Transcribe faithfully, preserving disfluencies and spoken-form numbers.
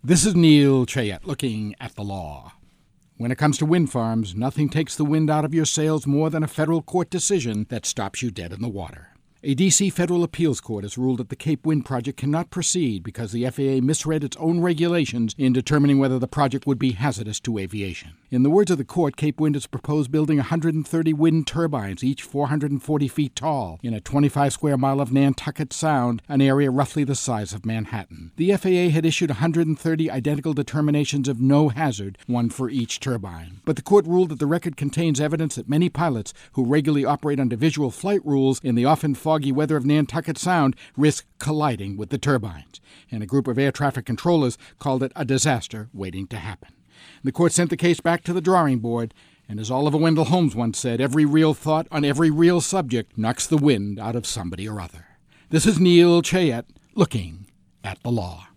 This is Neil Chayette looking at the law. When it comes to wind farms, nothing takes the wind out of your sails more than a federal court decision that stops you dead in the water. A D C federal appeals court has ruled that the Cape Wind project cannot proceed because the F A A misread its own regulations in determining whether the project would be hazardous to aviation. In the words of the court, Cape Wind has proposed building one hundred thirty wind turbines, each four hundred forty feet tall, in a twenty-five square mile of Nantucket Sound, an area roughly the size of Manhattan. The F A A had issued one hundred thirty identical determinations of no hazard, one for each turbine. But the court ruled that the record contains evidence that many pilots who regularly operate under visual flight rules in the often foggy weather of Nantucket Sound risk colliding with the turbines, and a group of air traffic controllers called it a disaster waiting to happen. The court sent the case back to the drawing board, and as Oliver Wendell Holmes once said, every real thought on every real subject knocks the wind out of somebody or other. This is Neil Chayette looking at the law.